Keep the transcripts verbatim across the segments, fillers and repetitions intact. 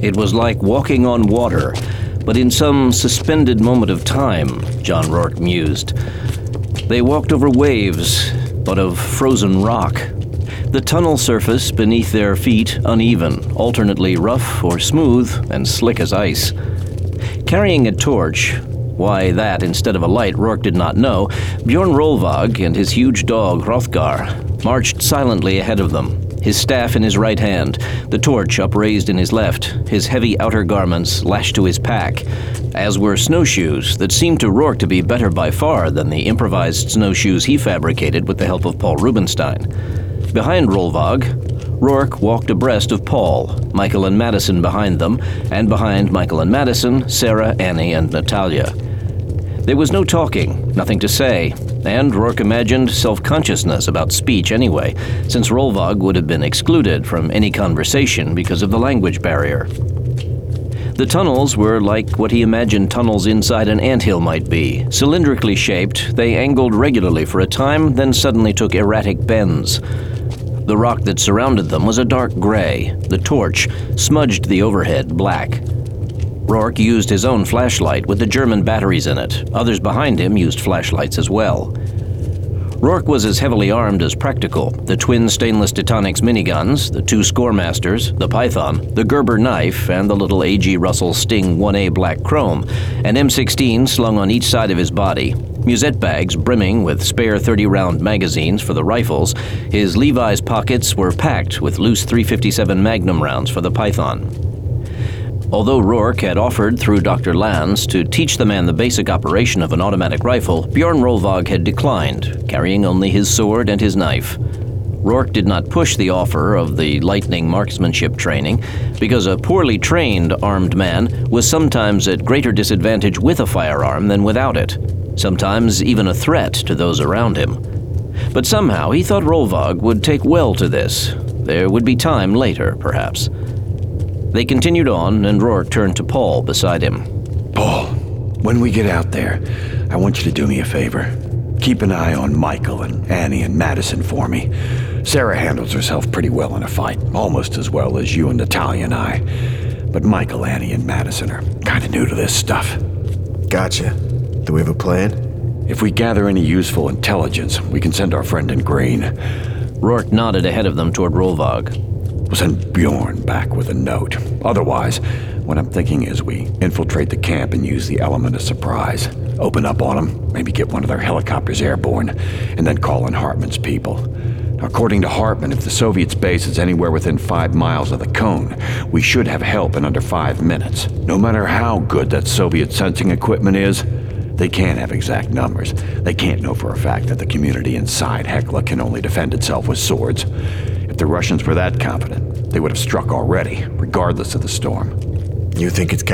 It was like walking on water, but in some suspended moment of time, John Rourke mused. They walked over waves, but of frozen rock. The tunnel surface beneath their feet uneven, alternately rough or smooth and slick as ice. Carrying a torch, why that instead of a light Rourke did not know, Bjorn Rolvag and his huge dog Hrothgar marched silently ahead of them, his staff in his right hand, the torch upraised in his left, his heavy outer garments lashed to his pack, as were snowshoes that seemed to Rourke to be better by far than the improvised snowshoes he fabricated with the help of Paul Rubinstein. Behind Rolvag, Rourke walked abreast of Paul, Michael and Madison behind them, and behind Michael and Madison, Sarah, Annie, and Natalia. There was no talking, nothing to say, and Rourke imagined self-consciousness about speech anyway, since Rolvag would have been excluded from any conversation because of the language barrier. The tunnels were like what he imagined tunnels inside an anthill might be. Cylindrically shaped, they angled regularly for a time, then suddenly took erratic bends. The rock that surrounded them was a dark gray. The torch smudged the overhead black. Rourke used his own flashlight with the German batteries in it. Others behind him used flashlights as well. Rourke was as heavily armed as practical. The twin stainless Teutonix miniguns, the two Scoremasters, the Python, the Gerber knife, and the little A G Russell Sting one A black chrome, an M sixteen slung on each side of his body, musette bags brimming with spare thirty-round magazines for the rifles. His Levi's pockets were packed with loose three fifty-seven Magnum rounds for the Python. Although Rourke had offered through Doctor Lanz to teach the man the basic operation of an automatic rifle, Bjorn Rolvag had declined, carrying only his sword and his knife. Rourke did not push the offer of the lightning marksmanship training, because a poorly trained armed man was sometimes at greater disadvantage with a firearm than without it, sometimes even a threat to those around him. But somehow he thought Rolvag would take well to this. There would be time later, perhaps. They continued on, and Rourke turned to Paul beside him. Paul, when we get out there, I want you to do me a favor. Keep an eye on Michael and Annie and Madison for me. Sarah handles herself pretty well in a fight, almost as well as you and Natalia and I. But Michael, Annie, and Madison are kind of new to this stuff. Gotcha. Do we have a plan? If we gather any useful intelligence, we can send our friend in green. Rourke nodded ahead of them toward Rolvag. We'll send Bjorn back with a note. Otherwise, what I'm thinking is we infiltrate the camp and use the element of surprise. Open up on them, maybe get one of their helicopters airborne, and then call in Hartman's people. Now, according to Hartman, if the Soviets' base is anywhere within five miles of the cone, we should have help in under five minutes. No matter how good that Soviet sensing equipment is, they can't have exact numbers. They can't know for a fact that the community inside Hekla can only defend itself with swords. If the Russians were that confident, they would have struck already, regardless of the storm. You think it's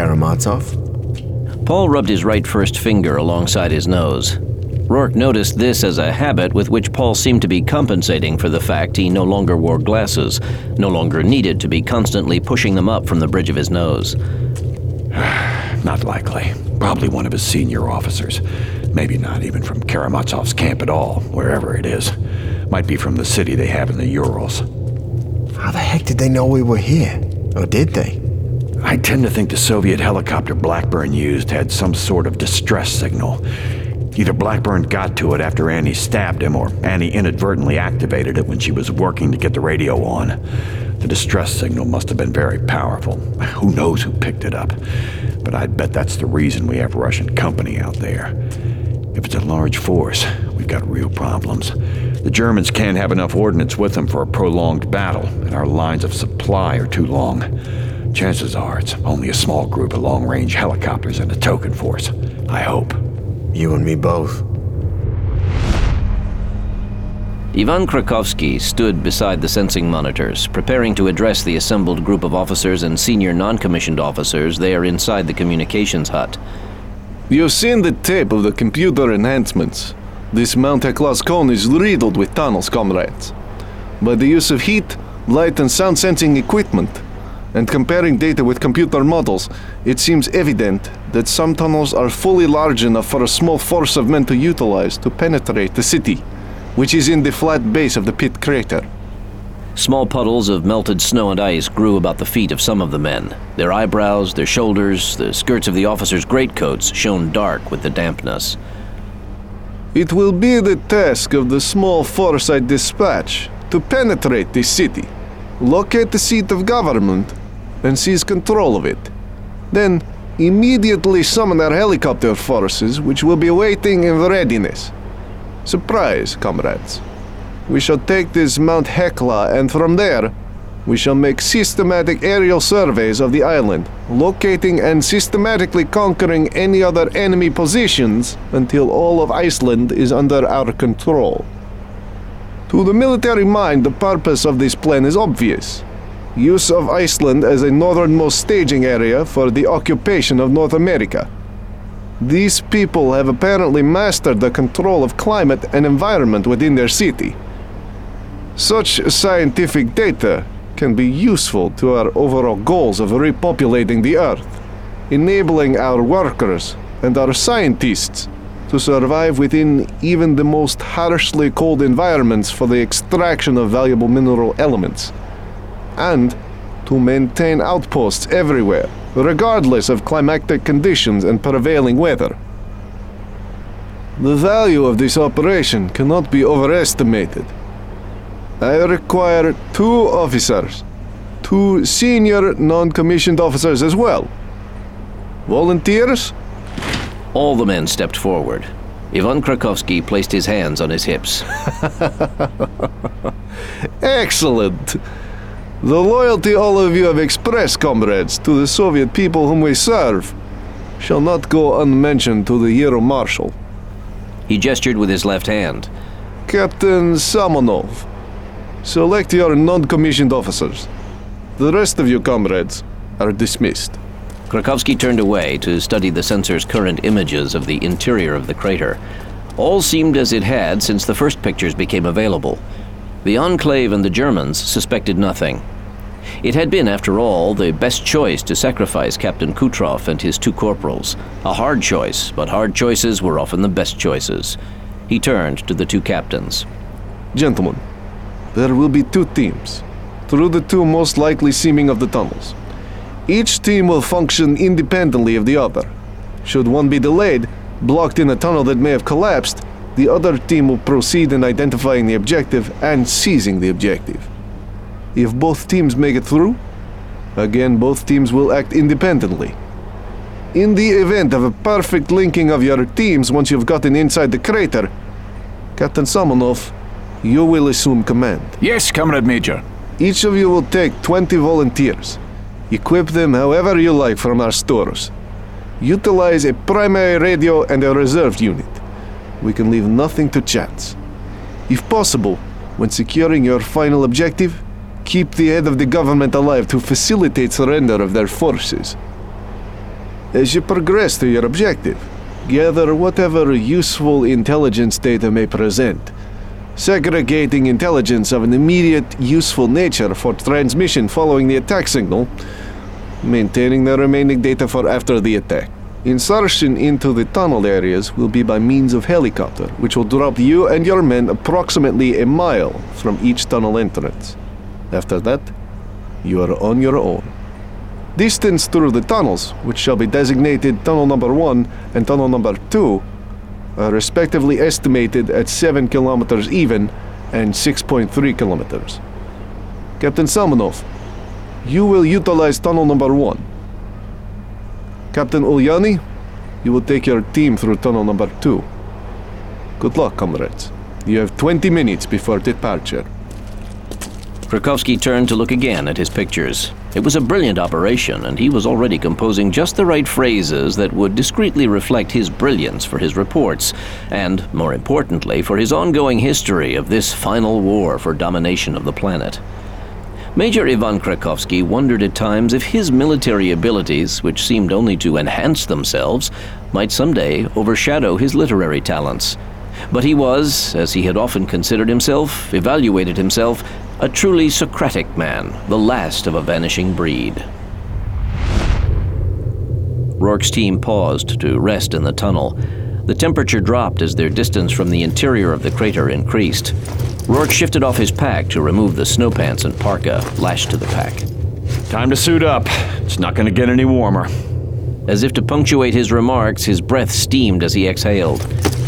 Karamazov? Paul rubbed his right first finger alongside his nose. Rourke noticed this as a habit with which Paul seemed to be compensating for the fact he no longer wore glasses, no longer needed to be constantly pushing them up from the bridge of his nose. Not likely. Probably one of his senior officers. Maybe not even from Karamazov's camp at all, wherever it is. Might be from the city they have in the Urals. How the heck did they know we were here? Or did they? I tend to think the Soviet helicopter Blackburn used had some sort of distress signal. Either Blackburn got to it after Annie stabbed him, or Annie inadvertently activated it when she was working to get the radio on. The distress signal must have been very powerful. Who knows who picked it up? But I'd bet that's the reason we have Russian company out there. If it's a large force, we've got real problems. The Germans can't have enough ordnance with them for a prolonged battle, and our lines of supply are too long. Chances are it's only a small group of long-range helicopters and a token force. I hope. You and me both. Ivan Krakovsky stood beside the sensing monitors, preparing to address the assembled group of officers and senior non-commissioned officers there inside the communications hut. You've seen the tape of the computer enhancements. This Mount Heklas cone is riddled with tunnels, comrades. By the use of heat, light, and sound sensing equipment, and comparing data with computer models, it seems evident that some tunnels are fully large enough for a small force of men to utilize to penetrate the city, which is in the flat base of the pit crater. Small puddles of melted snow and ice grew about the feet of some of the men. Their eyebrows, their shoulders, the skirts of the officers' greatcoats shone dark with the dampness. It will be the task of the small force I dispatch to penetrate this city, locate the seat of government, and seize control of it. Then, immediately summon our helicopter forces, which will be waiting in readiness. Surprise, comrades. We shall take this Mount Hekla, and from there, we shall make systematic aerial surveys of the island, locating and systematically conquering any other enemy positions until all of Iceland is under our control. To the military mind, the purpose of this plan is obvious. Use of Iceland as a northernmost staging area for the occupation of North America. These people have apparently mastered the control of climate and environment within their city. Such scientific data can be useful to our overall goals of repopulating the Earth, enabling our workers and our scientists to survive within even the most harshly cold environments for the extraction of valuable mineral elements, and to maintain outposts everywhere, regardless of climatic conditions and prevailing weather. The value of this operation cannot be overestimated. I require two officers, two senior non-commissioned officers as well. Volunteers? All the men stepped forward. Ivan Krakovsky placed his hands on his hips. Excellent! The loyalty all of you have expressed, comrades, to the Soviet people whom we serve, shall not go unmentioned to the Hero Marshal. He gestured with his left hand. Captain Samonov, select your non-commissioned officers. The rest of you, comrades, are dismissed. Krakovsky turned away to study the sensor's current images of the interior of the crater. All seemed as it had since the first pictures became available. The Enclave and the Germans suspected nothing. It had been, after all, the best choice to sacrifice Captain Kutrov and his two corporals. A hard choice, but hard choices were often the best choices. He turned to the two captains. Gentlemen, there will be two teams, through the two most likely seeming of the tunnels. Each team will function independently of the other. Should one be delayed, blocked in a tunnel that may have collapsed, the other team will proceed in identifying the objective and seizing the objective. If both teams make it through, again both teams will act independently. In the event of a perfect linking of your teams once you've gotten inside the crater, Captain Samonov, you will assume command. Yes, Comrade Major. Each of you will take twenty volunteers. Equip them however you like from our stores. Utilize a primary radio and a reserve unit. We can leave nothing to chance. If possible, when securing your final objective, keep the head of the government alive to facilitate surrender of their forces. As you progress to your objective, gather whatever useful intelligence data may present, segregating intelligence of an immediate, useful nature for transmission following the attack signal, maintaining the remaining data for after the attack. Insertion into the tunnel areas will be by means of helicopter, which will drop you and your men approximately a mile from each tunnel entrance. After that, you are on your own. Distance through the tunnels, which shall be designated Tunnel Number One and Tunnel Number Two, are respectively estimated at seven kilometers even and six point three kilometers. Captain Samonov, you will utilize Tunnel Number One. Captain Ulyani, you will take your team through Tunnel Number Two. Good luck, comrades. You have twenty minutes before departure. Krakovsky turned to look again at his pictures. It was a brilliant operation, and he was already composing just the right phrases that would discreetly reflect his brilliance for his reports, and, more importantly, for his ongoing history of this final war for domination of the planet. Major Ivan Krakovsky wondered at times if his military abilities, which seemed only to enhance themselves, might someday overshadow his literary talents. But he was, as he had often considered himself, evaluated himself, a truly Socratic man, the last of a vanishing breed. Rourke's team paused to rest in the tunnel. The temperature dropped as their distance from the interior of the crater increased. Rourke shifted off his pack to remove the snow pants and parka lashed to the pack. Time to suit up. It's not going to get any warmer. As if to punctuate his remarks, his breath steamed as he exhaled.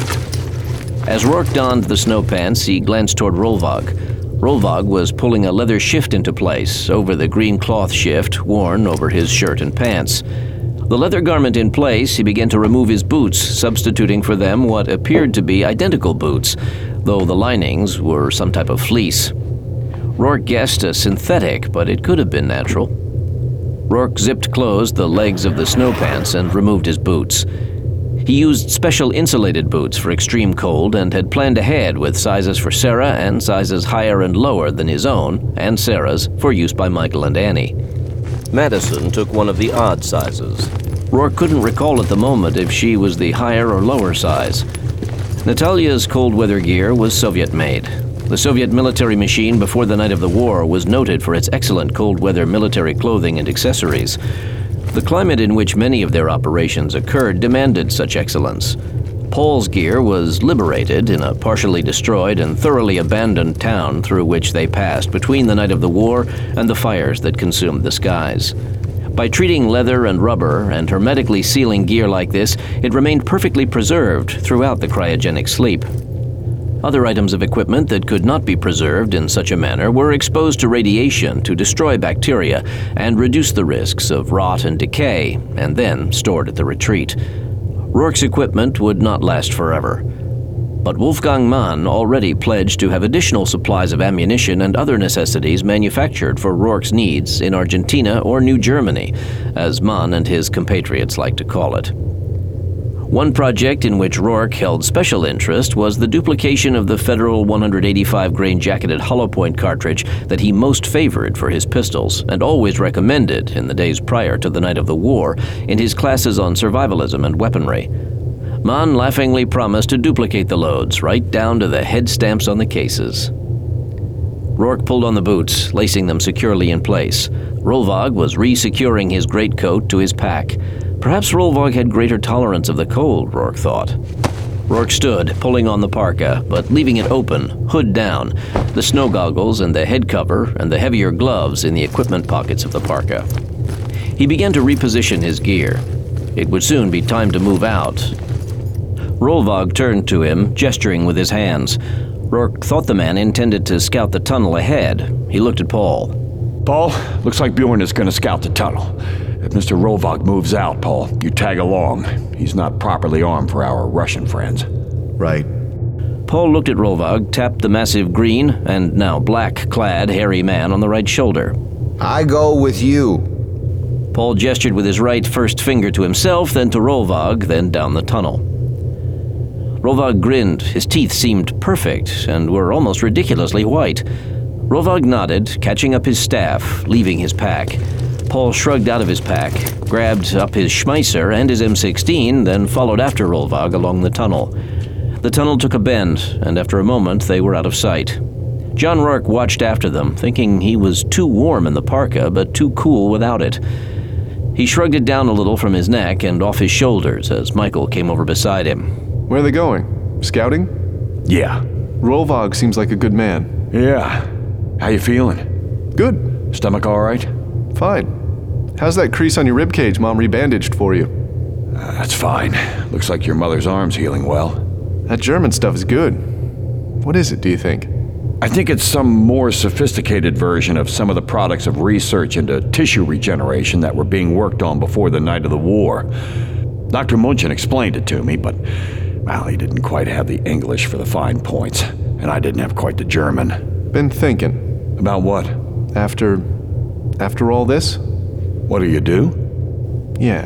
As Rourke donned the snow pants, he glanced toward Rolvag. Rolvag was pulling a leather shift into place over the green cloth shift worn over his shirt and pants. The leather garment in place, he began to remove his boots, substituting for them what appeared to be identical boots, though the linings were some type of fleece. Rourke guessed a synthetic, but it could have been natural. Rourke zipped closed the legs of the snow pants and removed his boots. He used special insulated boots for extreme cold and had planned ahead with sizes for Sarah and sizes higher and lower than his own and Sarah's for use by Michael and Annie. Madison took one of the odd sizes. Rourke couldn't recall at the moment if she was the higher or lower size. Natalia's cold weather gear was Soviet-made. The Soviet military machine before the night of the war was noted for its excellent cold weather military clothing and accessories. The climate in which many of their operations occurred demanded such excellence. Paul's gear was liberated in a partially destroyed and thoroughly abandoned town through which they passed between the night of the war and the fires that consumed the skies. By treating leather and rubber and hermetically sealing gear like this, it remained perfectly preserved throughout the cryogenic sleep. Other items of equipment that could not be preserved in such a manner were exposed to radiation to destroy bacteria and reduce the risks of rot and decay, and then stored at the retreat. Rourke's equipment would not last forever. But Wolfgang Mann already pledged to have additional supplies of ammunition and other necessities manufactured for Rourke's needs in Argentina or New Germany, as Mann and his compatriots like to call it. One project in which Rourke held special interest was the duplication of the Federal one eighty-five grain jacketed hollow point cartridge that he most favored for his pistols and always recommended in the days prior to the night of the war in his classes on survivalism and weaponry. Mann laughingly promised to duplicate the loads right down to the head stamps on the cases. Rourke pulled on the boots, lacing them securely in place. Rolvag was re-securing his greatcoat to his pack. Perhaps Rolvag had greater tolerance of the cold, Rourke thought. Rourke stood, pulling on the parka, but leaving it open, hood down, the snow goggles and the head cover and the heavier gloves in the equipment pockets of the parka. He began to reposition his gear. It would soon be time to move out. Rolvag turned to him, gesturing with his hands. Rourke thought the man intended to scout the tunnel ahead. He looked at Paul. Paul, looks like Bjorn is going to scout the tunnel. If Mister Rolvag moves out, Paul, you tag along. He's not properly armed for our Russian friends. Right. Paul looked at Rolvag, tapped the massive green and now black-clad hairy man on the right shoulder. I go with you. Paul gestured with his right first finger to himself, then to Rolvag, then down the tunnel. Rolvag grinned. His teeth seemed perfect and were almost ridiculously white. Rolvag nodded, catching up his staff, leaving his pack. Paul shrugged out of his pack, grabbed up his Schmeisser and his M sixteen, then followed after Rolvag along the tunnel. The tunnel took a bend, and after a moment they were out of sight. John Rourke watched after them, thinking he was too warm in the parka, but too cool without it. He shrugged it down a little from his neck and off his shoulders as Michael came over beside him. Where are they going? Scouting? Yeah. Rolvag seems like a good man. Yeah. How you feeling? Good. Stomach all right? Fine. How's that crease on your ribcage Mom rebandaged for you? Uh, that's fine. Looks like your mother's arm's healing well. That German stuff is good. What is it, do you think? I think it's some more sophisticated version of some of the products of research into tissue regeneration that were being worked on before the night of the war. Doctor Munchen explained it to me, but, well, he didn't quite have the English for the fine points, and I didn't have quite the German. Been thinking. About what? After... after all this? What do you do? Yeah.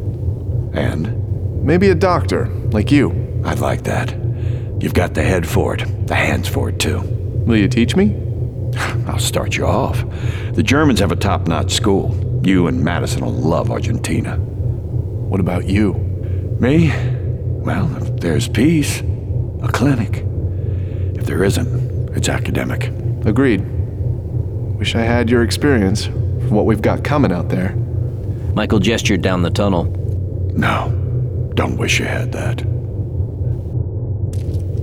And? Maybe a doctor, like you. I'd like that. You've got the head for it, the hands for it, too. Will you teach me? I'll start you off. The Germans have a top-notch school. You and Madison will love Argentina. What about you? Me? Well, if there's peace, a clinic. If there isn't, it's academic. Agreed. Wish I had your experience from what we've got coming out there. Michael gestured down the tunnel. No, don't wish you had that.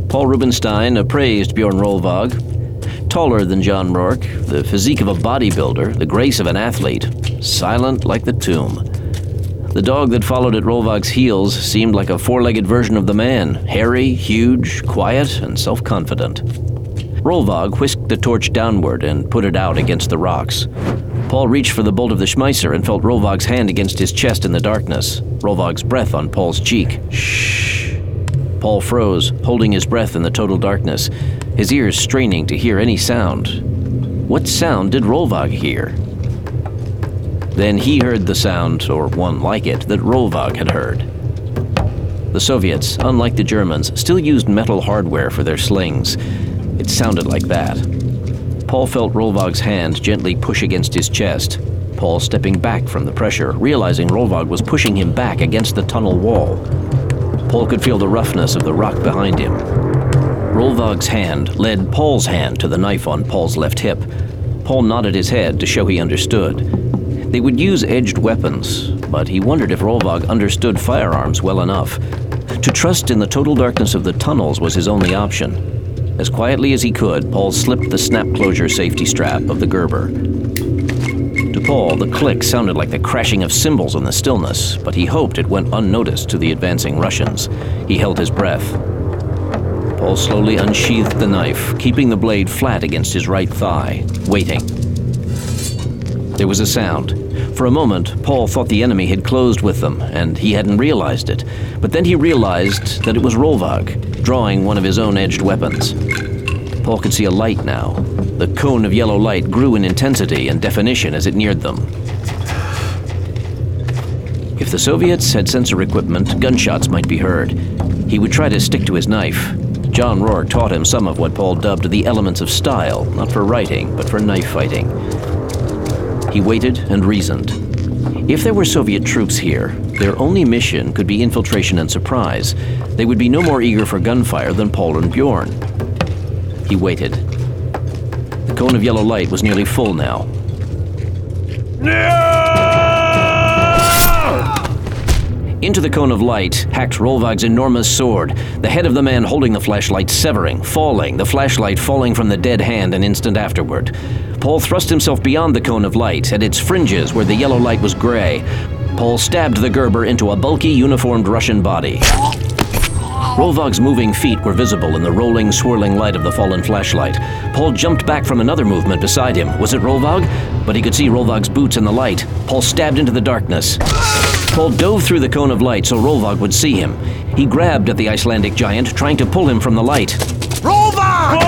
Paul Rubinstein appraised Bjorn Rolvag. Taller than John Rourke, the physique of a bodybuilder, the grace of an athlete, silent like the tomb. The dog that followed at Rolvag's heels seemed like a four-legged version of the man, hairy, huge, quiet, and self-confident. Rolvag whisked the torch downward and put it out against the rocks. Paul reached for the bolt of the Schmeisser and felt Rolvag's hand against his chest in the darkness, Rolvag's breath on Paul's cheek. Shh. Paul froze, holding his breath in the total darkness, his ears straining to hear any sound. What sound did Rolvag hear? Then he heard the sound, or one like it, that Rolvag had heard. The Soviets, unlike the Germans, still used metal hardware for their slings. It sounded like that. Paul felt Rolvag's hand gently push against his chest. Paul stepping back from the pressure, realizing Rolvag was pushing him back against the tunnel wall. Paul could feel the roughness of the rock behind him. Rolvag's hand led Paul's hand to the knife on Paul's left hip. Paul nodded his head to show he understood. They would use edged weapons, but he wondered if Rolvag understood firearms well enough. To trust in the total darkness of the tunnels was his only option. As quietly as he could, Paul slipped the snap closure safety strap of the Gerber. To Paul, the click sounded like the crashing of cymbals in the stillness, but he hoped it went unnoticed to the advancing Russians. He held his breath. Paul slowly unsheathed the knife, keeping the blade flat against his right thigh, waiting. There was a sound. For a moment, Paul thought the enemy had closed with them, and he hadn't realized it. But then he realized that it was Rolvag, drawing one of his own edged weapons. Paul could see a light now. The cone of yellow light grew in intensity and definition as it neared them. If the Soviets had sensor equipment, gunshots might be heard. He would try to stick to his knife. John Rourke taught him some of what Paul dubbed the elements of style, not for writing, but for knife fighting. He waited and reasoned. If there were Soviet troops here, their only mission could be infiltration and surprise. They would be no more eager for gunfire than Paul and Bjorn. He waited. The cone of yellow light was nearly full now. No! Into the cone of light hacked Rolvag's enormous sword, the head of the man holding the flashlight severing, falling, the flashlight falling from the dead hand an instant afterward. Paul thrust himself beyond the cone of light, at its fringes where the yellow light was gray. Paul stabbed the Gerber into a bulky, uniformed Russian body. Rolvag's moving feet were visible in the rolling, swirling light of the fallen flashlight. Paul jumped back from another movement beside him. Was it Rolvag? But he could see Rolvag's boots in the light. Paul stabbed into the darkness. Paul dove through the cone of light so Rolvag would see him. He grabbed at the Icelandic giant, trying to pull him from the light. Rolvag!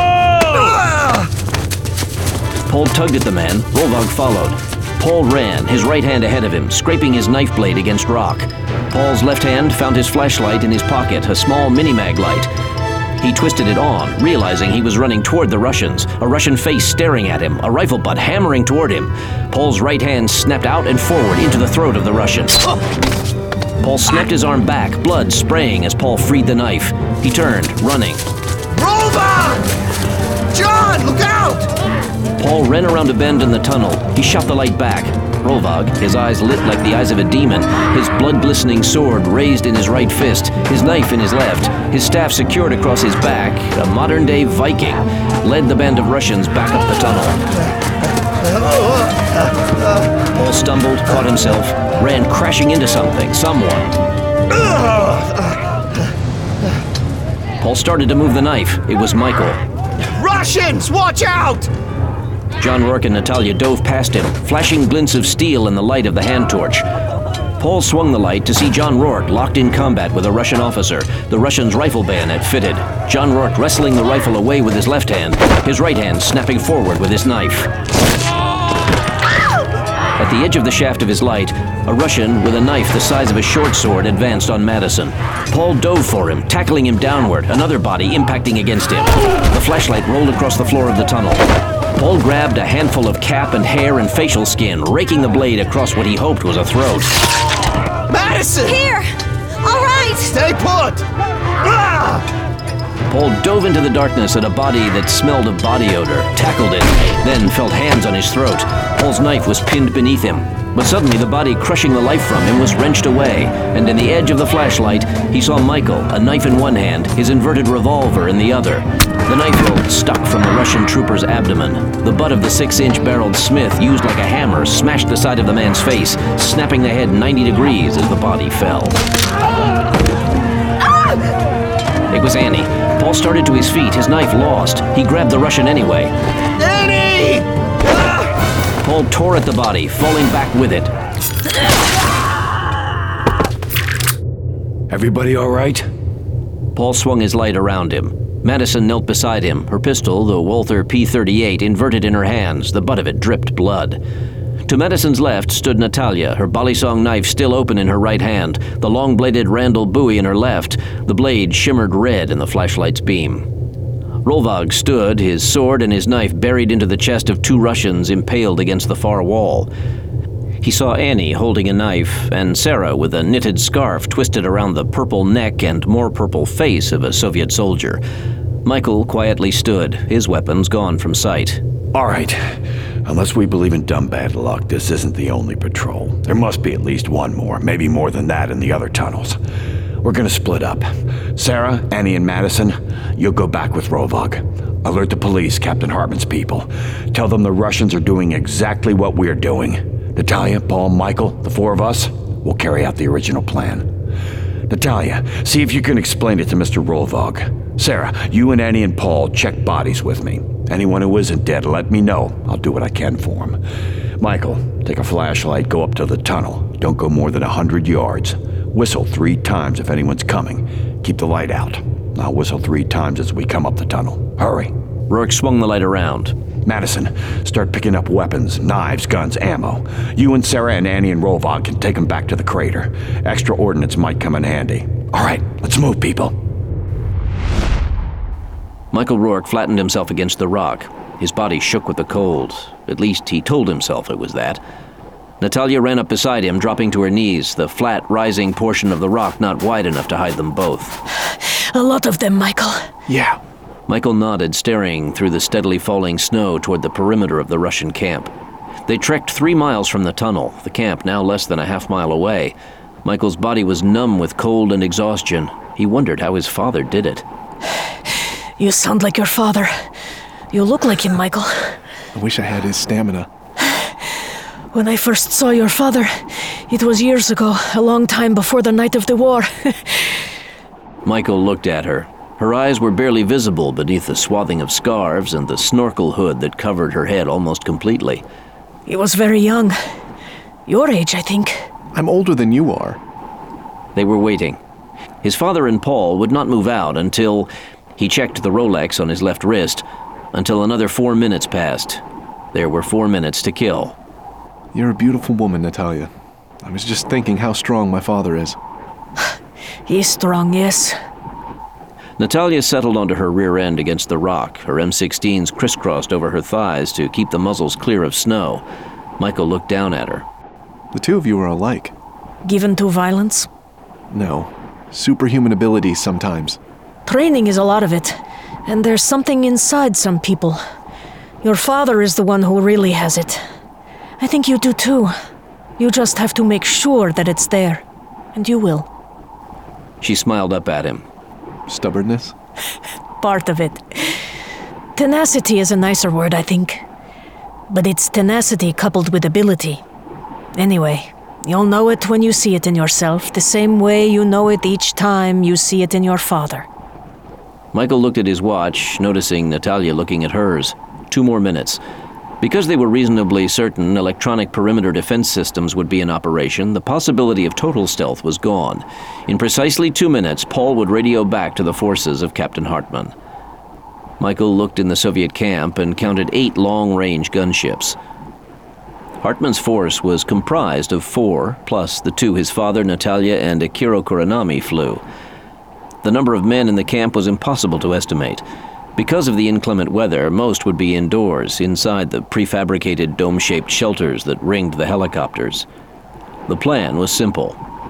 Paul tugged at the man. Rolvag followed. Paul ran, his right hand ahead of him, scraping his knife blade against rock. Paul's left hand found his flashlight in his pocket, a small mini-mag light. He twisted it on, realizing he was running toward the Russians, a Russian face staring at him, a rifle butt hammering toward him. Paul's right hand snapped out and forward into the throat of the Russian. Paul snapped his arm back, blood spraying as Paul freed the knife. He turned, running. Rolvag! John, look out! Paul ran around a bend in the tunnel. He shot the light back. Rolvag, his eyes lit like the eyes of a demon, his blood-glistening sword raised in his right fist, his knife in his left, his staff secured across his back, a modern-day Viking, led the band of Russians back up the tunnel. Paul stumbled, caught himself, ran crashing into something, someone. Paul started to move the knife. It was Michael. Russians, watch out! John Rourke and Natalia dove past him, flashing glints of steel in the light of the hand torch. Paul swung the light to see John Rourke locked in combat with a Russian officer, the Russian's rifle bayonet fitted. John Rourke wrestling the rifle away with his left hand, his right hand snapping forward with his knife. At the edge of the shaft of his light, a Russian with a knife the size of a short sword advanced on Madison. Paul dove for him, tackling him downward, another body impacting against him. The flashlight rolled across the floor of the tunnel. Paul grabbed a handful of cap and hair and facial skin, raking the blade across what he hoped was a throat. Madison! Here! All right! Stay put! Ah! Paul dove into the darkness at a body that smelled of body odor, tackled it, then felt hands on his throat. Paul's knife was pinned beneath him. But suddenly the body crushing the life from him was wrenched away, and in the edge of the flashlight, he saw Michael, a knife in one hand, his inverted revolver in the other. The knife hilt stuck from the Russian trooper's abdomen. The butt of the six-inch barreled Smith, used like a hammer, smashed the side of the man's face, snapping the head ninety degrees as the body fell. It was Annie. Paul started to his feet, his knife lost. He grabbed the Russian anyway. Annie! Paul tore at the body, falling back with it. Everybody all right? Paul swung his light around him. Madison knelt beside him, her pistol, the Walther P thirty-eight, inverted in her hands. The butt of it dripped blood. To Madison's left stood Natalia, her balisong knife still open in her right hand, the long-bladed Randall Bowie in her left. The blade shimmered red in the flashlight's beam. Rolvag stood, his sword and his knife buried into the chest of two Russians impaled against the far wall. He saw Annie holding a knife, and Sarah with a knitted scarf twisted around the purple neck and more purple face of a Soviet soldier. Michael quietly stood, his weapons gone from sight. All right. Unless we believe in dumb bad luck, this isn't the only patrol. There must be at least one more, maybe more than that in the other tunnels. We're gonna split up. Sarah, Annie, and Madison, you'll go back with Rolvag. Alert the police, Captain Hartman's people. Tell them the Russians are doing exactly what we're doing. Natalia, Paul, Michael, the four of us, will carry out the original plan. Natalia, see if you can explain it to Mister Rolvag. Sarah, you and Annie and Paul check bodies with me. Anyone who isn't dead, let me know. I'll do what I can for him. Michael, take a flashlight, go up to the tunnel. Don't go more than a hundred yards. Whistle three times if anyone's coming. Keep the light out. I'll whistle three times as we come up the tunnel. Hurry. Rourke swung the light around. Madison, start picking up weapons, knives, guns, ammo. You and Sarah and Annie and Rolvag can take them back to the crater. Extra ordnance might come in handy. All right, let's move, people. Michael Rourke flattened himself against the rock. His body shook with the cold. At least he told himself it was that. Natalia ran up beside him, dropping to her knees, the flat, rising portion of the rock not wide enough to hide them both. A lot of them, Michael. Yeah. Michael nodded, staring through the steadily falling snow toward the perimeter of the Russian camp. They trekked three miles from the tunnel, the camp now less than a half mile away. Michael's body was numb with cold and exhaustion. He wondered how his father did it. You sound like your father. You look like him, Michael. I wish I had his stamina. When I first saw your father, it was years ago, a long time before the night of the war. Michael looked at her. Her eyes were barely visible beneath the swathing of scarves and the snorkel hood that covered her head almost completely. He was very young. Your age, I think. I'm older than you are. They were waiting. His father and Paul would not move out until... He checked the Rolex on his left wrist, until another four minutes passed. There were four minutes to kill. You're a beautiful woman, Natalia. I was just thinking how strong my father is. He's strong, yes. Natalia settled onto her rear end against the rock, her M sixteens crisscrossed over her thighs to keep the muzzles clear of snow. Michael looked down at her. The two of you are alike. Given to violence? No. Superhuman abilities sometimes. Training is a lot of it, and there's something inside some people. Your father is the one who really has it. I think you do too. You just have to make sure that it's there, and you will. She smiled up at him. Stubbornness? Part of it. Tenacity is a nicer word, I think. But it's tenacity coupled with ability. Anyway, you'll know it when you see it in yourself, the same way you know it each time you see it in your father. Michael looked at his watch, noticing Natalia looking at hers. Two more minutes. Because they were reasonably certain electronic perimeter defense systems would be in operation, the possibility of total stealth was gone. In precisely two minutes, Paul would radio back to the forces of Captain Hartman. Michael looked in the Soviet camp and counted eight long-range gunships. Hartman's force was comprised of four, plus the two his father, Natalia, and Akiro Kuranami flew. The number of men in the camp was impossible to estimate. Because of the inclement weather, most would be indoors, inside the prefabricated dome-shaped shelters that ringed the helicopters. The plan was simple.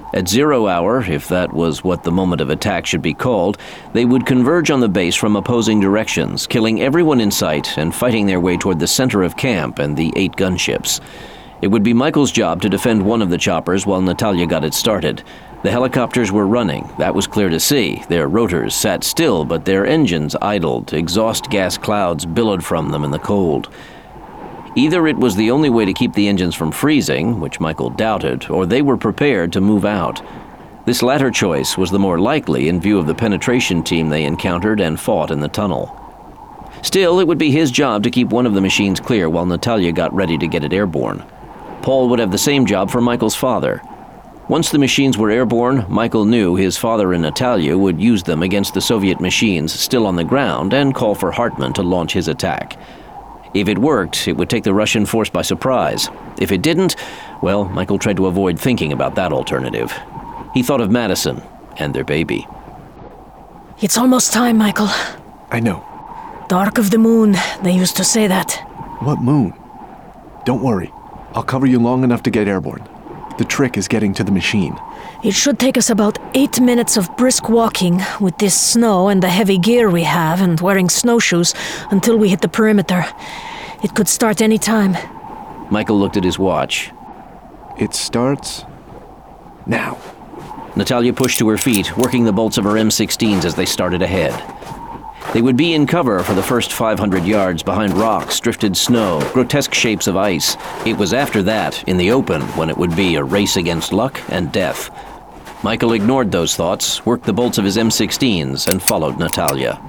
At zero hour, if that was what the moment of attack should be called, they would converge on the base from opposing directions, killing everyone in sight and fighting their way toward the center of camp and the eight gunships. It would be Michael's job to defend one of the choppers while Natalia got it started. The helicopters were running, that was clear to see. Their rotors sat still, but their engines idled. Exhaust gas clouds billowed from them in the cold. Either it was the only way to keep the engines from freezing, which Michael doubted, or they were prepared to move out. This latter choice was the more likely in view of the penetration team they encountered and fought in the tunnel. Still, it would be his job to keep one of the machines clear while Natalia got ready to get it airborne. Paul would have the same job for Michael's father. Once the machines were airborne, Michael knew his father and Natalia would use them against the Soviet machines still on the ground and call for Hartman to launch his attack. If it worked, it would take the Russian force by surprise. If it didn't, well, Michael tried to avoid thinking about that alternative. He thought of Madison and their baby. It's almost time, Michael. I know. Dark of the moon, they used to say that. What moon? Don't worry. I'll cover you long enough to get airborne. The trick is getting to the machine. It should take us about eight minutes of brisk walking with this snow and the heavy gear we have and wearing snowshoes until we hit the perimeter. It could start any time. Michael looked at his watch. It starts now. Natalia pushed to her feet, working the bolts of her M sixteens as they started ahead. They would be in cover for the first five hundred yards behind rocks, drifted snow, grotesque shapes of ice. It was after that, in the open, when it would be a race against luck and death. Michael ignored those thoughts, worked the bolts of his M sixteens, and followed Natalia.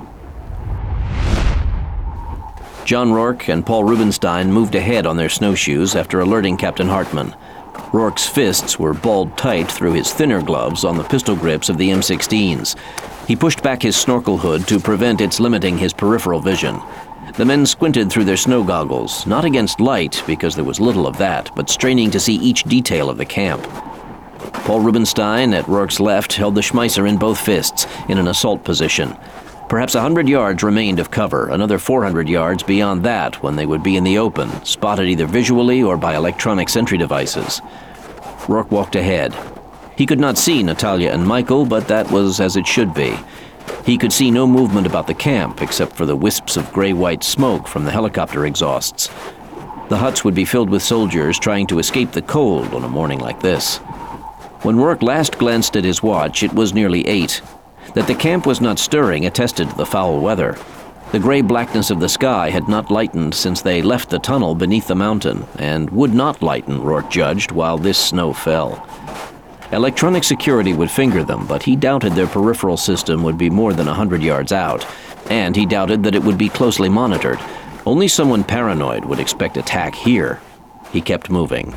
John Rourke and Paul Rubenstein moved ahead on their snowshoes after alerting Captain Hartman. Rourke's fists were balled tight through his thinner gloves on the pistol grips of the M sixteens. He pushed back his snorkel hood to prevent its limiting his peripheral vision. The men squinted through their snow goggles, not against light, because there was little of that, but straining to see each detail of the camp. Paul Rubenstein, at Rourke's left, held the Schmeisser in both fists, in an assault position. Perhaps a hundred yards remained of cover, another four hundred yards beyond that when they would be in the open, spotted either visually or by electronic sentry devices. Rourke walked ahead. He could not see Natalia and Michael, but that was as it should be. He could see no movement about the camp except for the wisps of gray-white smoke from the helicopter exhausts. The huts would be filled with soldiers trying to escape the cold on a morning like this. When Rourke last glanced at his watch, it was nearly eight. That the camp was not stirring attested to the foul weather. The gray blackness of the sky had not lightened since they left the tunnel beneath the mountain, and would not lighten, Rourke judged, while this snow fell. Electronic security would finger them, but he doubted their peripheral system would be more than a hundred yards out, and he doubted that it would be closely monitored. Only someone paranoid would expect attack here. He kept moving.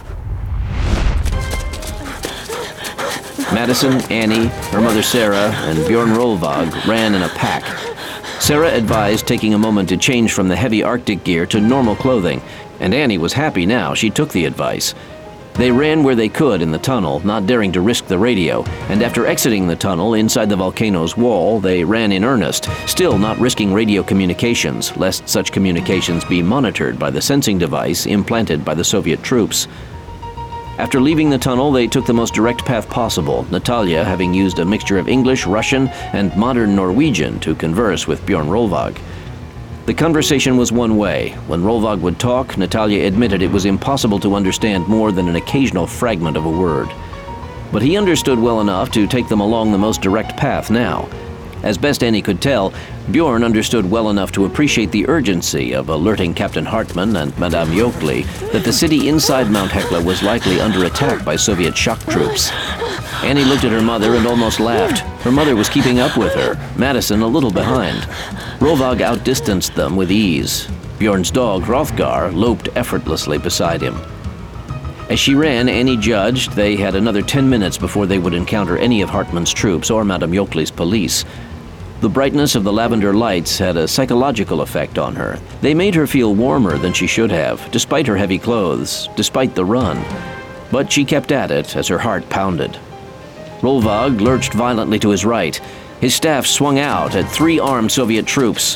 Madison, Annie, her mother Sarah, and Bjorn Rolvag ran in a pack. Sarah advised taking a moment to change from the heavy Arctic gear to normal clothing, and Annie was happy now she took the advice. They ran where they could in the tunnel, not daring to risk the radio, and after exiting the tunnel inside the volcano's wall, they ran in earnest, still not risking radio communications, lest such communications be monitored by the sensing device implanted by the Soviet troops. After leaving the tunnel, they took the most direct path possible, Natalia having used a mixture of English, Russian, and modern Norwegian to converse with Bjorn Rolvag. The conversation was one way. When Rolvag would talk, Natalia admitted it was impossible to understand more than an occasional fragment of a word. But he understood well enough to take them along the most direct path now. As best Annie could tell, Bjorn understood well enough to appreciate the urgency of alerting Captain Hartman and Madame Yokely that the city inside Mount Hekla was likely under attack by Soviet shock troops. Annie looked at her mother and almost laughed. Her mother was keeping up with her, Madison a little behind. Rolvag outdistanced them with ease. Bjorn's dog, Hrothgar, loped effortlessly beside him. As she ran, Annie judged they had another ten minutes before they would encounter any of Hartman's troops or Madame Yokely's police. The brightness of the lavender lights had a psychological effect on her. They made her feel warmer than she should have, despite her heavy clothes, despite the run. But she kept at it as her heart pounded. Rolvag lurched violently to his right. His staff swung out at three armed Soviet troops.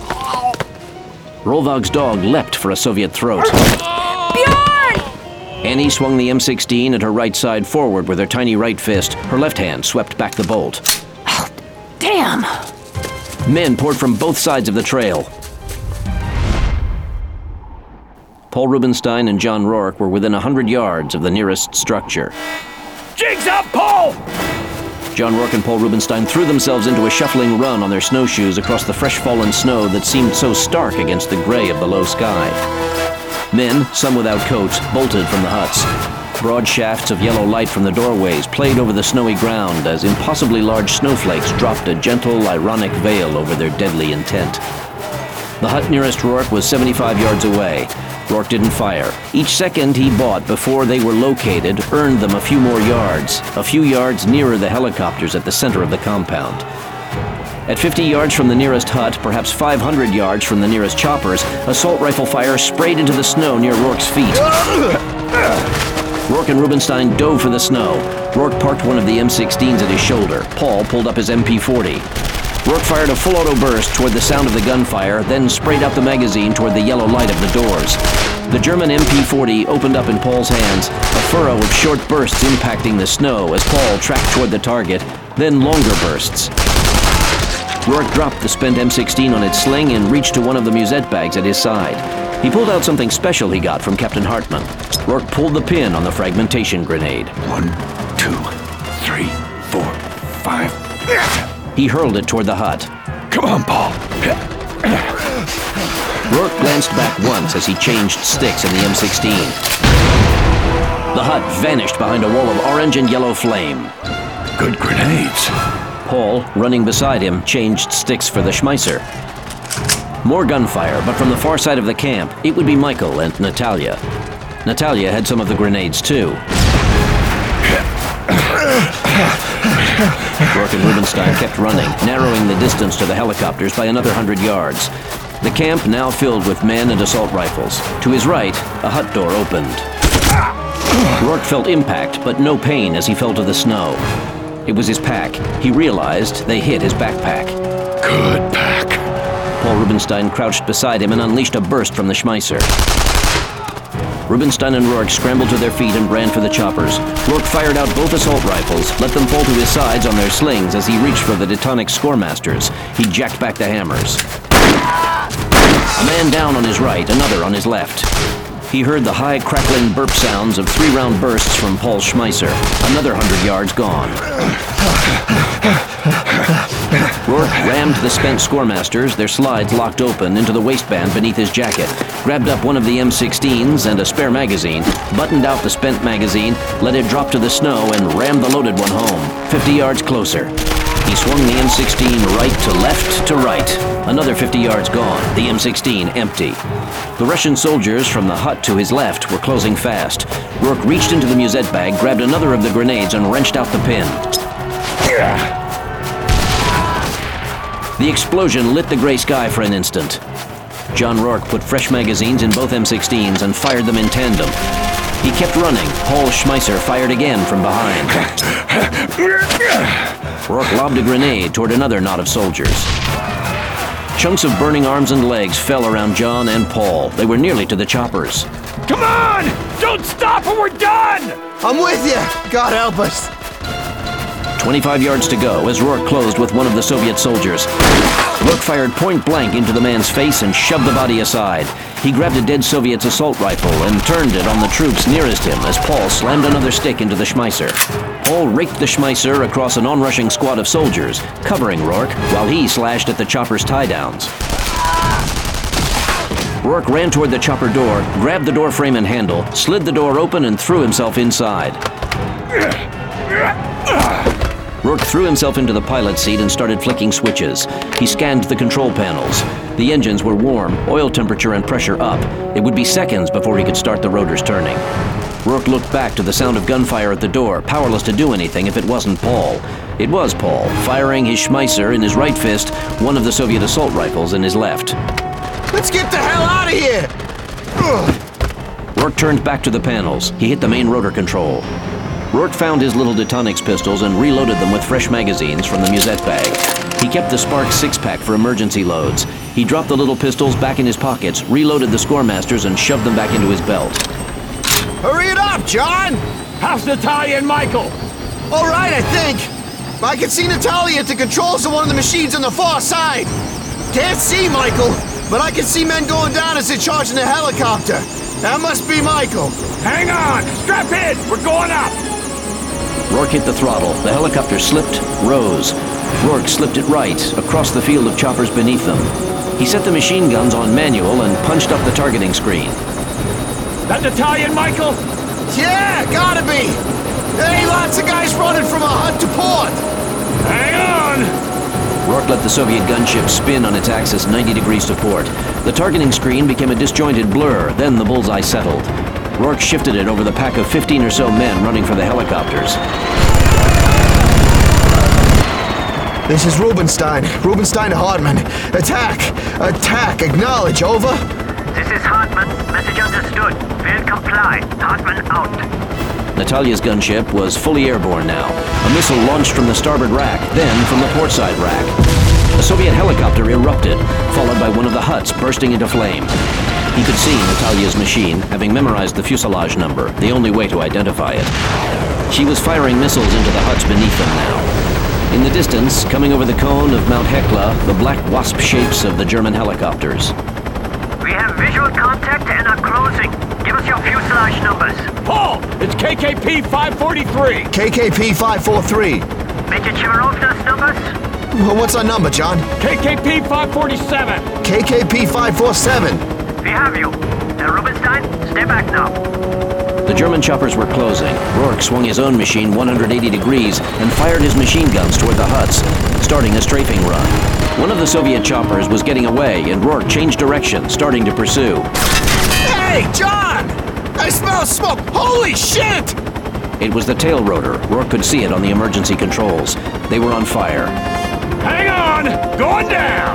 Rolvag's dog leapt for a Soviet throat. Bjorn! Annie swung the M sixteen at her right side forward with her tiny right fist. Her left hand swept back the bolt. Oh, damn! Men poured from both sides of the trail. Paul Rubenstein and John Rourke were within a hundred yards of the nearest structure. Jigs up, Paul! John Rourke and Paul Rubenstein threw themselves into a shuffling run on their snowshoes across the fresh-fallen snow that seemed so stark against the gray of the low sky. Men, some without coats, bolted from the huts. Broad shafts of yellow light from the doorways played over the snowy ground as impossibly large snowflakes dropped a gentle, ironic veil over their deadly intent. The hut nearest Rourke was seventy-five yards away. Rourke didn't fire. Each second he bought before they were located earned them a few more yards, a few yards nearer the helicopters at the center of the compound. At fifty yards from the nearest hut, perhaps five hundred yards from the nearest choppers, assault rifle fire sprayed into the snow near Rourke's feet. Rourke and Rubenstein dove for the snow. Rourke parked one of the M sixteens at his shoulder. Paul pulled up his M P forty. Rourke fired a full auto burst toward the sound of the gunfire, then sprayed out the magazine toward the yellow light of the doors. The German M P forty opened up in Paul's hands, a furrow of short bursts impacting the snow as Paul tracked toward the target, then longer bursts. Rourke dropped the spent M sixteen on its sling and reached to one of the musette bags at his side. He pulled out something special he got from Captain Hartman. Rourke pulled the pin on the fragmentation grenade. One, two, three, four, five. He hurled it toward the hut. Come on, Paul. Rourke glanced back once as he changed sticks in the M sixteen. The hut vanished behind a wall of orange and yellow flame. Good grenades. Paul, running beside him, changed sticks for the Schmeisser. More gunfire, but from the far side of the camp. It would be Michael and Natalia. Natalia had some of the grenades, too. Rourke and Rubenstein kept running, narrowing the distance to the helicopters by another hundred yards. The camp now filled with men and assault rifles. To his right, a hut door opened. Rourke felt impact, but no pain as he fell to the snow. It was his pack. He realized they hit his backpack. Good pack. Paul Rubenstein crouched beside him and unleashed a burst from the Schmeisser. Rubenstein and Rourke scrambled to their feet and ran for the choppers. Rourke fired out both assault rifles, let them fall to his sides on their slings as he reached for the Detonic Scoremasters. He jacked back the hammers. A man down on his right, another on his left. He heard the high, crackling burp sounds of three-round bursts from Paul's Schmeisser. Another hundred yards gone. Rourke rammed the spent Scoremasters, their slides locked open, into the waistband beneath his jacket, grabbed up one of the M sixteens and a spare magazine, buttoned out the spent magazine, let it drop to the snow, and rammed the loaded one home, fifty yards closer. He swung the M sixteen right to left to right. Another fifty yards gone, the M sixteen empty. The Russian soldiers from the hut to his left were closing fast. Rourke reached into the musette bag, grabbed another of the grenades, and wrenched out the pin. The explosion lit the gray sky for an instant. John Rourke put fresh magazines in both M sixteens and fired them in tandem. He kept running. Paul Schmeisser fired again from behind. Rourke lobbed a grenade toward another knot of soldiers. Chunks of burning arms and legs fell around John and Paul. They were nearly to the choppers. Come on! Don't stop or we're done! I'm with you! God help us! twenty-five yards to go as Rourke closed with one of the Soviet soldiers. Rourke fired point blank into the man's face and shoved the body aside. He grabbed a dead Soviet's assault rifle and turned it on the troops nearest him as Paul slammed another stick into the Schmeisser. Paul raked the Schmeisser across an onrushing squad of soldiers, covering Rourke while he slashed at the chopper's tie-downs. Rourke ran toward the chopper door, grabbed the door frame and handle, slid the door open and threw himself inside. Rourke threw himself into the pilot's seat and started flicking switches. He scanned the control panels. The engines were warm, oil temperature and pressure up. It would be seconds before he could start the rotors turning. Rourke looked back to the sound of gunfire at the door, powerless to do anything if it wasn't Paul. It was Paul, firing his Schmeisser in his right fist, one of the Soviet assault rifles in his left. Let's get the hell out of here! Ugh. Rourke turned back to the panels. He hit the main rotor control. Rourke found his little Detonics pistols and reloaded them with fresh magazines from the musette bag. He kept the Spark six-pack for emergency loads. He dropped the little pistols back in his pockets, reloaded the Scoremasters, and shoved them back into his belt. Hurry it up, John! How's Natalia and Michael? All right, I think. I can see Natalia at the controls of one of the machines on the far side. Can't see Michael, but I can see men going down as they're charging the helicopter. That must be Michael. Hang on! Strap in! We're going up! Rourke hit the throttle. The helicopter slipped, rose. Rourke slipped it right, across the field of choppers beneath them. He set the machine guns on manual and punched up the targeting screen. That Natalia and Michael? Yeah, gotta be. Hey, lots of guys running from a hut to port. Hang on! Rourke let the Soviet gunship spin on its axis ninety degrees to port. The targeting screen became a disjointed blur, then the bullseye settled. Rourke shifted it over the pack of fifteen or so men running for the helicopters. This is Rubenstein. Rubenstein to Hartman. Attack! Attack! Acknowledge, over. This is Hartman. Message understood. Will comply. Hartman out. Natalia's gunship was fully airborne now. A missile launched from the starboard rack, then from the portside rack. A Soviet helicopter erupted, followed by one of the huts bursting into flame. He could see Natalia's machine, having memorized the fuselage number, the only way to identify it. She was firing missiles into the huts beneath them now. In the distance, coming over the cone of Mount Hekla, the black wasp shapes of the German helicopters. We have visual contact and are closing. Give us your fuselage numbers. Paul! It's K K P five forty-three! K K P five four three. Major Chimarovna's numbers? Well, what's our number, John? K K P five forty-seven! K K P five four seven. We have you. Uh, Rubenstein, stay back now. The German choppers were closing. Rourke swung his own machine one hundred eighty degrees and fired his machine guns toward the huts, starting a strafing run. One of the Soviet choppers was getting away, and Rourke changed direction, starting to pursue. Hey, John! I smell smoke! Holy shit! It was the tail rotor. Rourke could see it on the emergency controls. They were on fire. Hang on! Going down!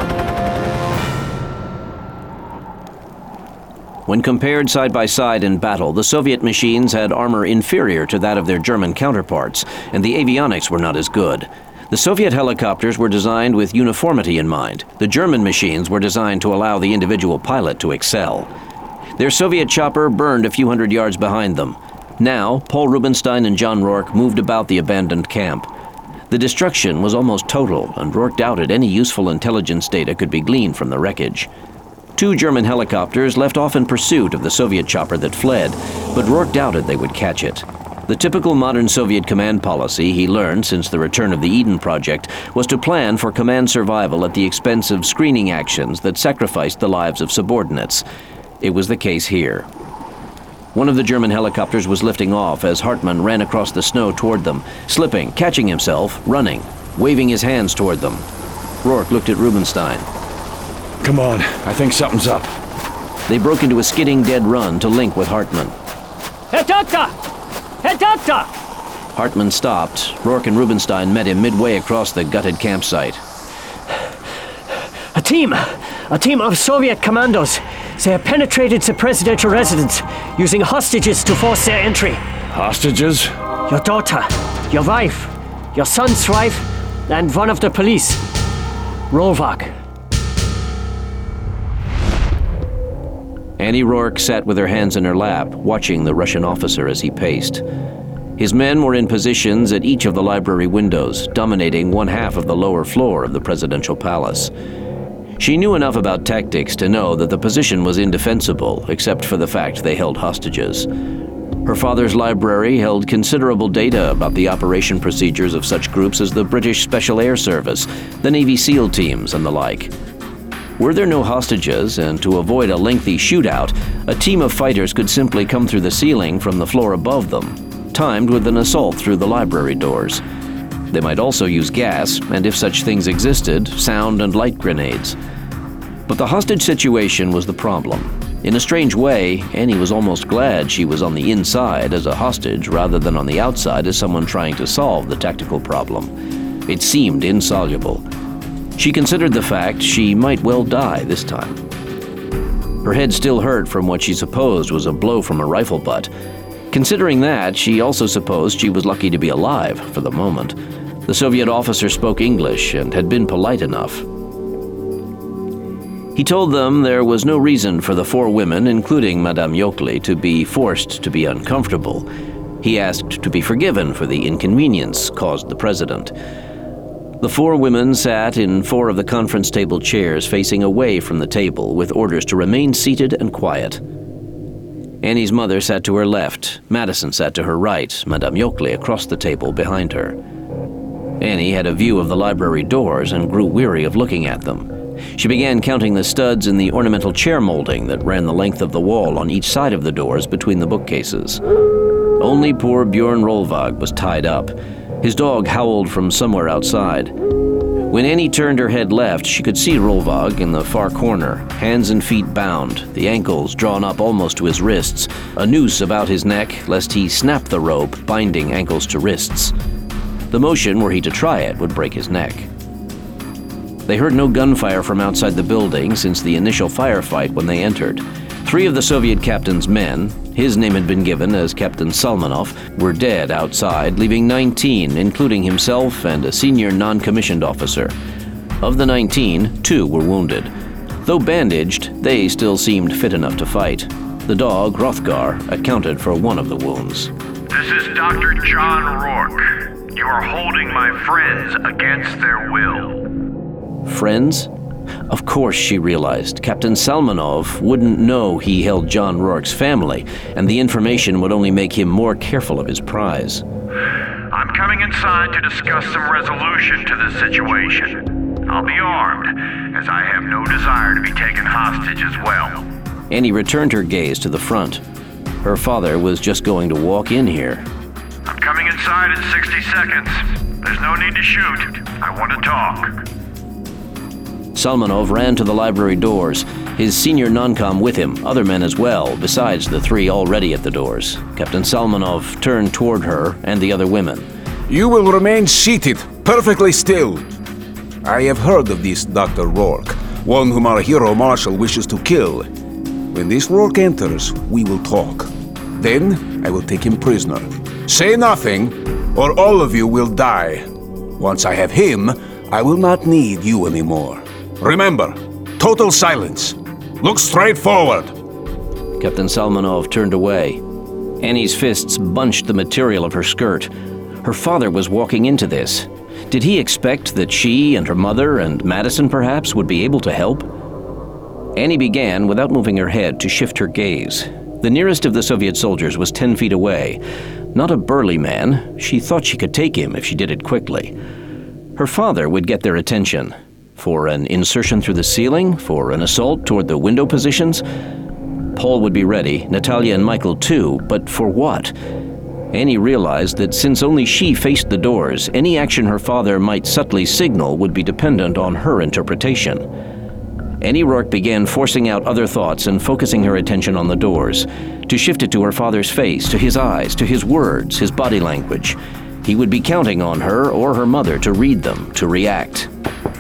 When compared side by side in battle, the Soviet machines had armor inferior to that of their German counterparts, and the avionics were not as good. The Soviet helicopters were designed with uniformity in mind. The German machines were designed to allow the individual pilot to excel. Their Soviet chopper burned a few hundred yards behind them. Now, Paul Rubenstein and John Rourke moved about the abandoned camp. The destruction was almost total, and Rourke doubted any useful intelligence data could be gleaned from the wreckage. Two German helicopters left off in pursuit of the Soviet chopper that fled, but Rourke doubted they would catch it. The typical modern Soviet command policy he learned since the return of the Eden Project was to plan for command survival at the expense of screening actions that sacrificed the lives of subordinates. It was the case here. One of the German helicopters was lifting off as Hartman ran across the snow toward them, slipping, catching himself, running, waving his hands toward them. Rourke looked at Rubenstein. Come on, I think something's up. They broke into a skidding dead run to link with Hartman. Herr Doctor! Herr Doctor! Hartman stopped. Rourke and Rubenstein met him midway across the gutted campsite. A team! A team of Soviet commandos. They have penetrated the presidential residence, using hostages to force their entry. Hostages? Your daughter, your wife, your son's wife, and one of the police. Rovak. Annie Rourke sat with her hands in her lap, watching the Russian officer as he paced. His men were in positions at each of the library windows, dominating one half of the lower floor of the presidential palace. She knew enough about tactics to know that the position was indefensible, except for the fact they held hostages. Her father's library held considerable data about the operation procedures of such groups as the British Special Air Service, the Navy SEAL teams, and the like. Were there no hostages, and to avoid a lengthy shootout, a team of fighters could simply come through the ceiling from the floor above them, timed with an assault through the library doors. They might also use gas, and if such things existed, sound and light grenades. But the hostage situation was the problem. In a strange way, Annie was almost glad she was on the inside as a hostage rather than on the outside as someone trying to solve the tactical problem. It seemed insoluble. She considered the fact she might well die this time. Her head still hurt from what she supposed was a blow from a rifle butt. Considering that, she also supposed she was lucky to be alive for the moment. The Soviet officer spoke English and had been polite enough. He told them there was no reason for the four women, including Madame Yockley, to be forced to be uncomfortable. He asked to be forgiven for the inconvenience caused the president. The four women sat in four of the conference table chairs facing away from the table with orders to remain seated and quiet. Annie's mother sat to her left, Madison sat to her right, Madame Yockley across the table behind her. Annie had a view of the library doors and grew weary of looking at them. She began counting the studs in the ornamental chair molding that ran the length of the wall on each side of the doors between the bookcases. Only poor Bjorn Rolvag was tied up. His dog howled from somewhere outside. When Annie turned her head left, she could see Rolvag in the far corner, hands and feet bound, the ankles drawn up almost to his wrists, a noose about his neck lest he snap the rope, binding ankles to wrists. The motion, were he to try it, would break his neck. They heard no gunfire from outside the building since the initial firefight when they entered. Three of the Soviet captain's men, his name had been given as Captain Salmanov, were dead outside, leaving nineteen, including himself and a senior non-commissioned officer. Of the nineteen, two were wounded. Though bandaged, they still seemed fit enough to fight. The dog, Hrothgar, accounted for one of the wounds. This is Doctor John Rourke. You are holding my friends against their will. Friends? Of course, she realized. Captain Salmanov wouldn't know he held John Rourke's family, and the information would only make him more careful of his prize. I'm coming inside to discuss some resolution to this situation. I'll be armed, as I have no desire to be taken hostage as well. Annie returned her gaze to the front. Her father was just going to walk in here. I'm coming inside in sixty seconds. There's no need to shoot. I want to talk. Salmanov ran to the library doors, his senior non-com with him, other men as well, besides the three already at the doors. Captain Salmanov turned toward her and the other women. You will remain seated, perfectly still. I have heard of this Doctor Rourke, one whom our hero Marshall wishes to kill. When this Rourke enters, we will talk. Then I will take him prisoner. Say nothing, or all of you will die. Once I have him, I will not need you anymore. Remember, total silence. Look straight forward. Captain Salmanov turned away. Annie's fists bunched the material of her skirt. Her father was walking into this. Did he expect that she and her mother and Madison, perhaps, would be able to help? Annie began, without moving her head, to shift her gaze. The nearest of the Soviet soldiers was ten feet away. Not a burly man. She thought she could take him if she did it quickly. Her father would get their attention. For an insertion through the ceiling? For an assault toward the window positions? Paul would be ready, Natalia and Michael too, but for what? Annie realized that since only she faced the doors, any action her father might subtly signal would be dependent on her interpretation. Annie Rourke began forcing out other thoughts and focusing her attention on the doors, to shift it to her father's face, to his eyes, to his words, his body language. He would be counting on her or her mother to read them, to react.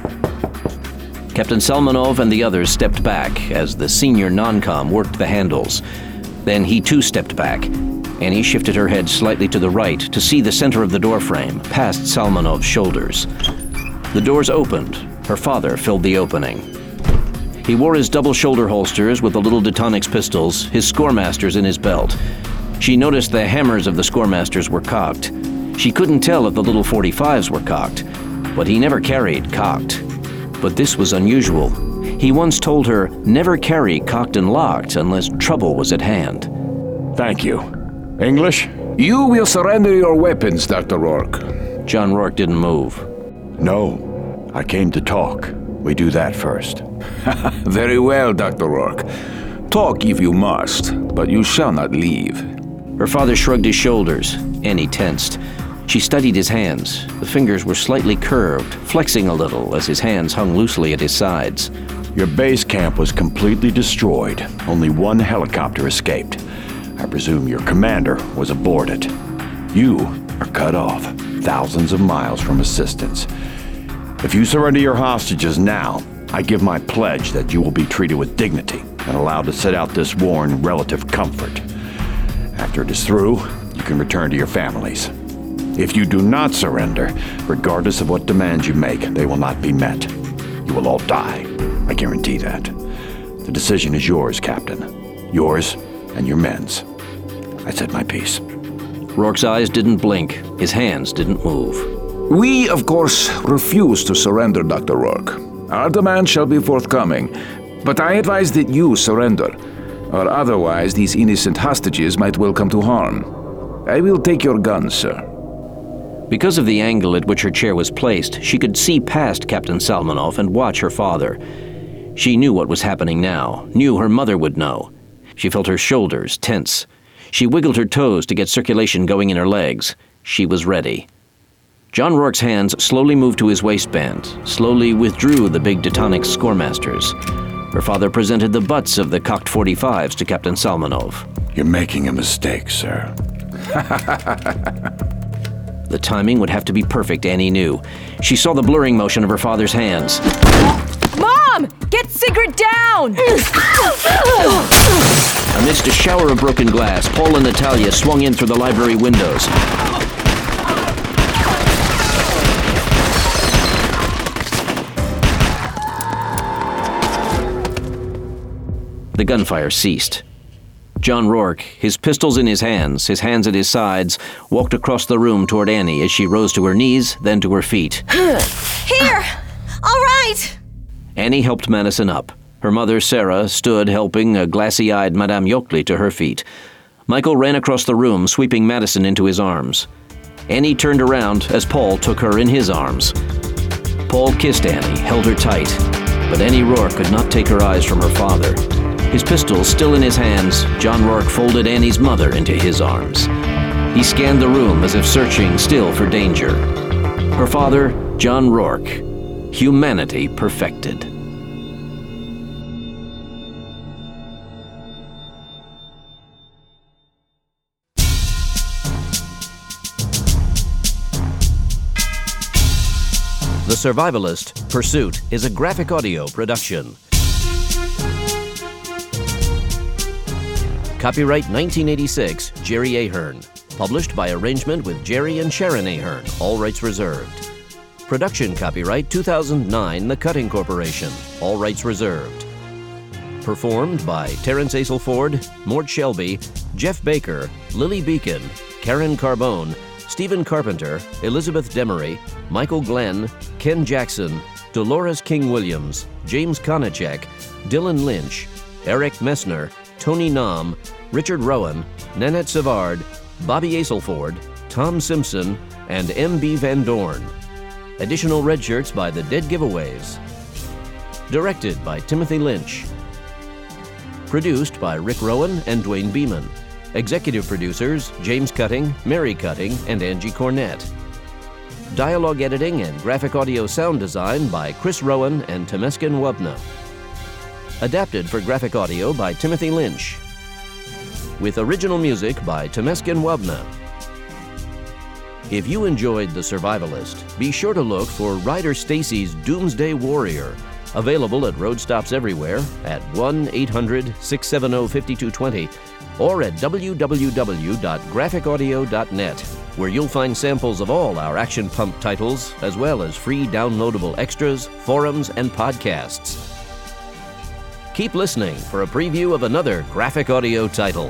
Captain Salmanov and the others stepped back as the senior non-com worked the handles. Then he too stepped back. Annie shifted her head slightly to the right to see the center of the doorframe, past Salmanov's shoulders. The doors opened. Her father filled the opening. He wore his double shoulder holsters with the little Detonix pistols, his Scoremasters in his belt. She noticed the hammers of the Scoremasters were cocked. She couldn't tell if the little forty-fives were cocked, but he never carried cocked. But this was unusual. He once told her, never carry cocked and locked unless trouble was at hand. Thank you. English? You will surrender your weapons, Doctor Rourke. John Rourke didn't move. No, I came to talk. We do that first. Very well, Doctor Rourke. Talk if you must, but you shall not leave. Her father shrugged his shoulders. Annie tensed. She studied his hands. The fingers were slightly curved, flexing a little as his hands hung loosely at his sides. Your base camp was completely destroyed. Only one helicopter escaped. I presume your commander was aboard it. You are cut off, thousands of miles from assistance. If you surrender your hostages now, I give my pledge that you will be treated with dignity and allowed to sit out this war in relative comfort. After it is through, you can return to your families. If you do not surrender, regardless of what demands you make, they will not be met. You will all die. I guarantee that. The decision is yours, Captain. Yours and your men's. I said my piece. Rourke's eyes didn't blink. His hands didn't move. We, of course, refuse to surrender, Doctor Rourke. Our demand shall be forthcoming, but I advise that you surrender, or otherwise these innocent hostages might well come to harm. I will take your guns, sir. Because of the angle at which her chair was placed, she could see past Captain Salmonov and watch her father. She knew what was happening now, knew her mother would know. She felt her shoulders tense. She wiggled her toes to get circulation going in her legs. She was ready. John Rourke's hands slowly moved to his waistband, slowly withdrew the big Teutonic Scoremasters. Her father presented the butts of the cocked forty-fives to Captain Salmonov. You're making a mistake, sir. The timing would have to be perfect, Annie knew. She saw the blurring motion of her father's hands. Mom! Get Sigrid down! Amidst a shower of broken glass, Paul and Natalia swung in through the library windows. The gunfire ceased. John Rourke, his pistols in his hands, his hands at his sides, walked across the room toward Annie as she rose to her knees, then to her feet. Here! All right! Annie helped Madison up. Her mother, Sarah, stood helping a glassy-eyed Madame Yockley to her feet. Michael ran across the room, sweeping Madison into his arms. Annie turned around as Paul took her in his arms. Paul kissed Annie, held her tight, but Annie Rourke could not take her eyes from her father. His pistol still in his hands, John Rourke folded Annie's mother into his arms. He scanned the room as if searching still for danger. Her father, John Rourke, humanity perfected. The Survivalist, Pursuit, is a graphic audio production. Copyright nineteen eighty-six, Jerry Ahern. Published by arrangement with Jerry and Sharon Ahern, all rights reserved. Production copyright two thousand nine, The Cutting Corporation, all rights reserved. Performed by Terrence Aselford, Mort Shelby, Jeff Baker, Lily Beacon, Karen Carbone, Stephen Carpenter, Elizabeth Demery, Michael Glenn, Ken Jackson, Dolores King-Williams, James Konachek, Dylan Lynch, Eric Messner, Tony Nam, Richard Rowan, Nanette Savard, Bobby Aselford, Tom Simpson, and M B Van Dorn. Additional red shirts by The Dead Giveaways. Directed by Timothy Lynch. Produced by Rick Rowan and Dwayne Beeman. Executive producers James Cutting, Mary Cutting, and Angie Cornett. Dialogue editing and graphic audio sound design by Chris Rowan and Temeskin Wubna. Adapted for graphic audio by Timothy Lynch. With original music by Temeskin Wubna. If you enjoyed The Survivalist, be sure to look for Ryder Stacy's Doomsday Warrior, available at road stops everywhere at one eight hundred, six seven zero, five two two zero or at w w w dot graphic audio dot net, where you'll find samples of all our Action Pump titles, as well as free downloadable extras, forums, and podcasts. Keep listening for a preview of another graphic audio title.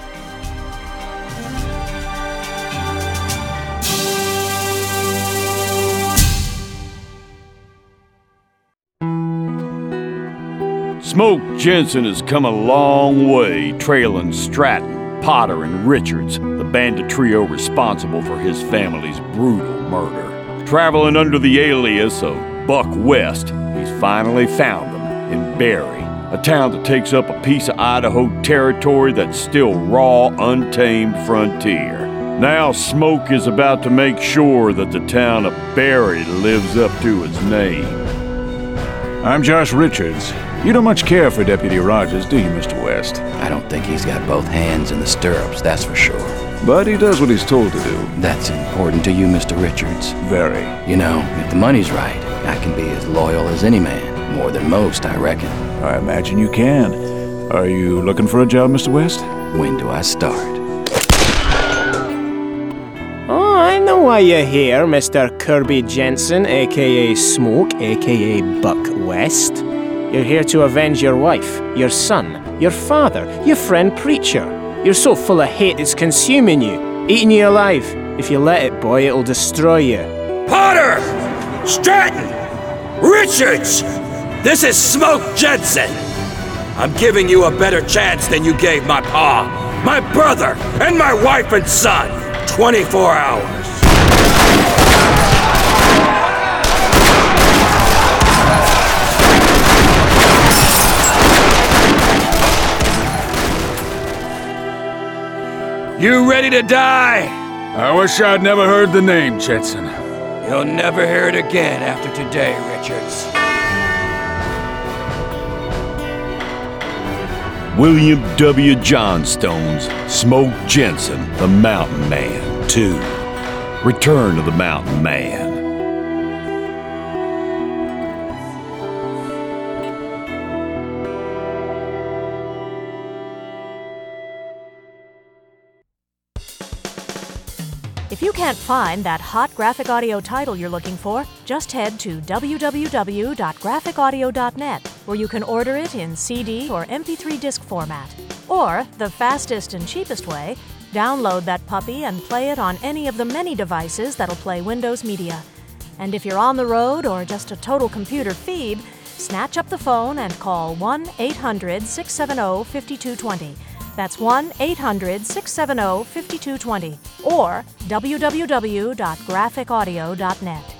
Smoke Jensen has come a long way trailing Stratton, Potter, and Richards, the bandit trio responsible for his family's brutal murder. Traveling under the alias of Buck West, he's finally found them in Barry, a town that takes up a piece of Idaho territory that's still raw, untamed frontier. Now Smoke is about to make sure that the town of Barry lives up to its name. I'm Josh Richards. You don't much care for Deputy Rogers, do you, Mister West? I don't think he's got both hands in the stirrups, that's for sure. But he does what he's told to do. That's important to you, Mister Richards. Very. You know, if the money's right, I can be as loyal as any man. More than most, I reckon. I imagine you can. Are you looking for a job, Mister West? When do I start? Oh, I know why you're here, Mister Kirby Jensen, a k a. Smoke, a k a. Buck West. You're here to avenge your wife, your son, your father, your friend Preacher. You're so full of hate it's consuming you, eating you alive. If you let it, boy, it'll destroy you. Potter! Stratton! Richards! This is Smoke Jensen! I'm giving you a better chance than you gave my pa, my brother, and my wife and son. twenty-four hours. You ready to die? I wish I'd never heard the name, Jensen. You'll never hear it again after today, Richards. William W. Johnstone's Smoke Jensen, the Mountain Man, two. Return of the Mountain Man. If you can't find that hot graphic audio title you're looking for, just head to w w w dot graphic audio dot net, where you can order it in C D or M P three disc format. Or, the fastest and cheapest way, download that puppy and play it on any of the many devices that'll play Windows Media. And if you're on the road or just a total computer phoebe, snatch up the phone and call one eight hundred, six seven zero, five two two zero. That's one eight hundred, six seven zero, five two two zero or w w w dot graphic audio dot net.